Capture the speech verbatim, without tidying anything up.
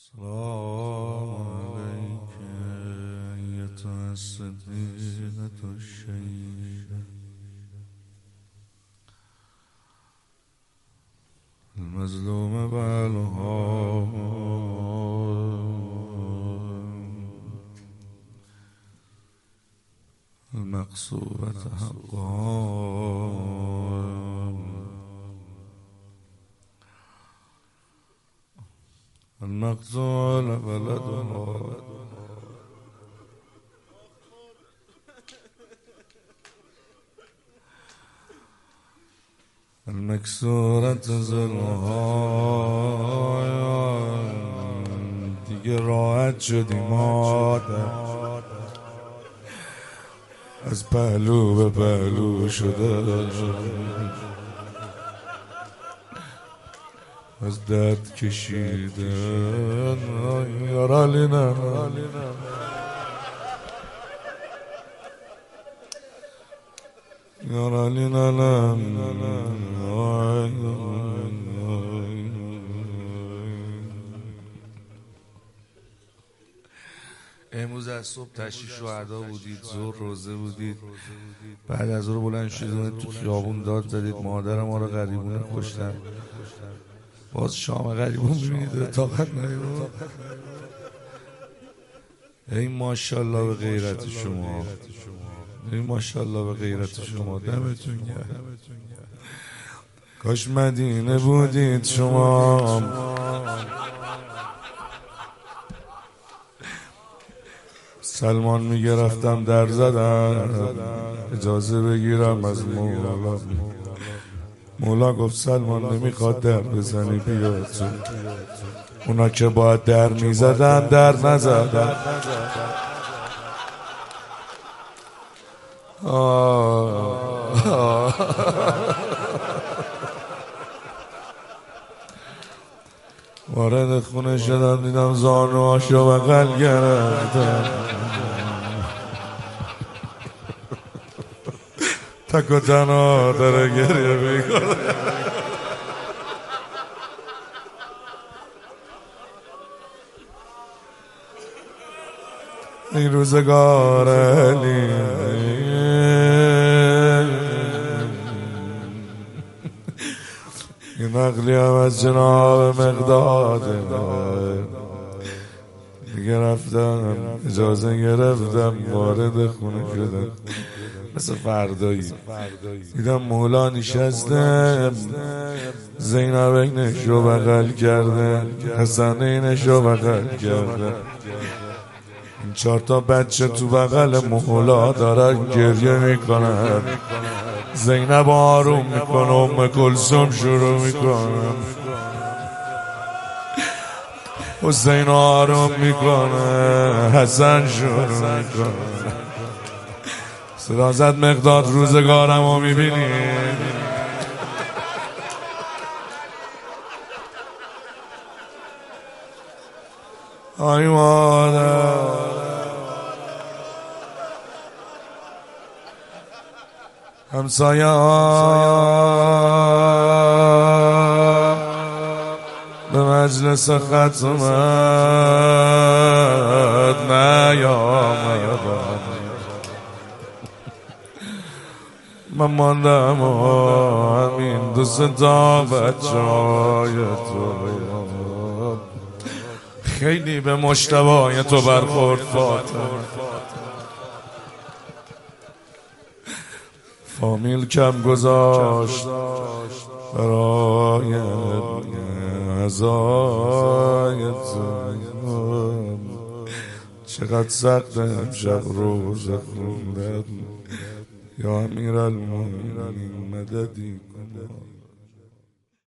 سلام عليك أيتها الصديقة الشهيدة المظلومة بالها المقصوبة حقا المقتول بلدها المكسورة ظلها دیگه راحت شدی مادر از پهلو به پهلو شده از درد کشیدن یارالینا یارالینا امروز از صبح تشییع شهدا بودید، ظهر روزه بودید، بعد از ظهر بلند شدید تو خیابون داد زدید مادر ما رو غریبونه کشتن. باز شام غریبون میبینید طاقت نیست. ای ماشاءالله به غیرت شما، ای ماشاءالله به غیرت شما، دمتون گرم. کاش مدینه بودید شما، سلمان میگرفتم در زدن اجازه بگیرم از مولا. مولا گفت سلمان نمیخواد در بزنی بیا تو. اونا که باید در میزدن در نزدن. وارد خونه شدم دیدم زانوهاشو بغل گرفتم، تک و تنها داره گریه میکنه. این روزگار علی این نقلی هم از جناب مقداده دیگه رفتم اجازه گرفتم وارد خونه شدم. مثل فردایی دیدم مولا نشسته، زینب اینش رو بغل کرده، حسن اینش رو بغل کرده، این چهار تا بچه تو بغل مولا دارن گریه میکنن. زینب آروم میکنه، ام کلثوم شروع میکنه، حسین آروم میکنه، حسن شروع میکنه. صدا زد مقداد روزگارم رو میبینی؟ آی مادر همسایه ها به مجلس ختمت نیامدن، من ماندم همین دوست تا بچه های تو. خیلی به مشتبای تو برخورد فاطمه، فامیل کم گذاشت برای عزای تو. چقدر سخت امشب روزه خوندن، یا امیرالمومنین مددی کن.